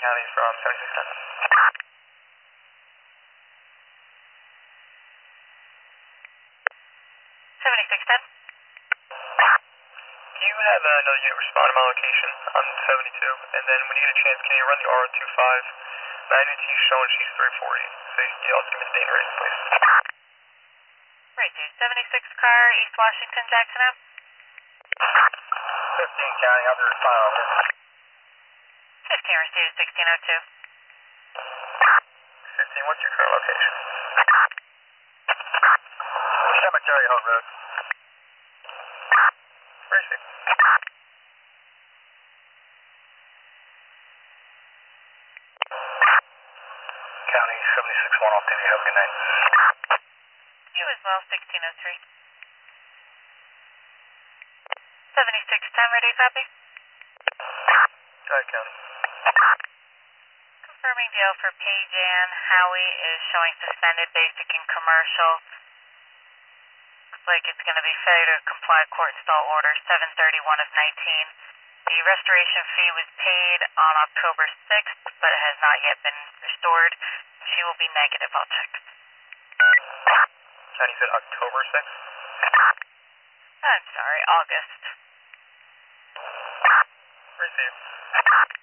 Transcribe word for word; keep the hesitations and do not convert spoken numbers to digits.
County from seventy-six ten. seventy-six ten. Can you have uh, another unit respond to my location on seventy-two, and then when you get a chance, can you run the R twenty-five? Magnitude showing she's three forty, so you can also give me the date and rating, please. Right, dude. seventy-six car, East Washington, Jackson Ave. fifteen County, I'll be responding. fifteen received, sixteen oh two. fifteen, what's your current location? Cemetery Hill Road. Where is it? County seventy-six one oh two, you have a good night. You as well, sixteen oh three. seventy-six ten, ready to copy? Go ahead, County. Confirming deal for Paige Ann Howie is showing suspended basic and commercial. Looks like it's going to be failure to comply court stall order seven thirty-one of nineteen. The restoration fee was paid on October sixth, but it has not yet been restored. She will be negative, I'll check. County said October sixth? I'm sorry, August. Receive.